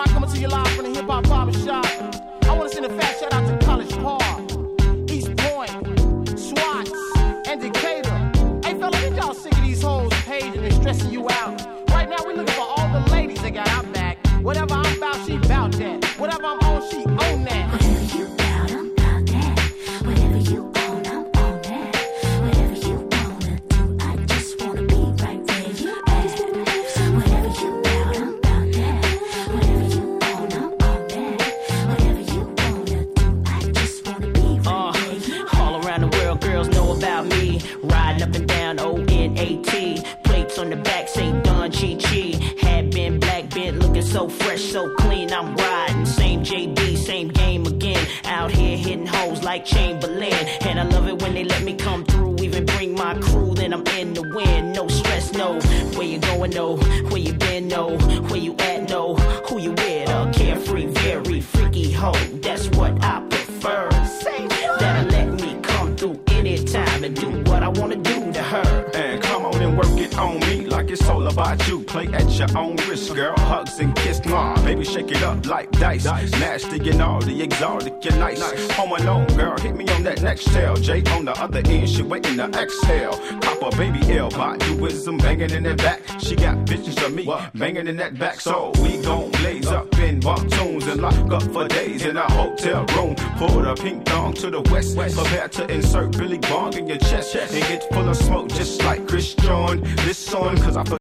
Rock coming to you live from the Hip Hop Barbershop. I want to send a fat shout out to College Park, East Point, Swats, and Decatur. Hey fella, get y'all sick of these hoes paging and stressing you out. Right now we looking for all the ladies that got our back. Whatever I'm about, she bout that. Whatever I'm on, she own that. Whatever you bout, I'm bout that. Whatever you own, I'm on that. Whatever you wanna do, I just wanna be right where you at. Whatever you bout, I'm bout that. Whatever you own, I'm on that. Whatever you wanna do, I just wanna be right where you at. All around the world, girls know about me. Riding up and down ONAT. Plates on the back say Don Chi Chi. Had been black, been looking so fresh, so clean. I'm riding, same JD, same game again. Out here hitting hoes like Chamberlain. And I love it when they let me come through. Even bring my crew, then I'm in the wind. No stress, no. Where you going, no. Where you been, no. Where you at, no. Who you with, a carefree, very freaky hoe. That's what I prefer. Say that'll let me come through anytime and do what I wanna do to her. And come on and work it on me like it's all about you. Play at your own risk, girl. Hugs and kiss, nah. Baby, shake it up like dice. Nasty and all the exotic, you're nice. Home alone, girl. Hit me on that next tail. Jay on the other end, she waiting to exhale. Pop a baby L, wisdom banging in that back. She got visions of me banging in that back. So we gon' blaze up in bump tunes and lock up for days in a hotel room. Pull the pink thong to the west. Prepare to insert Billy Bong in your chest and get full of smoke just like Chris John. This song, cause I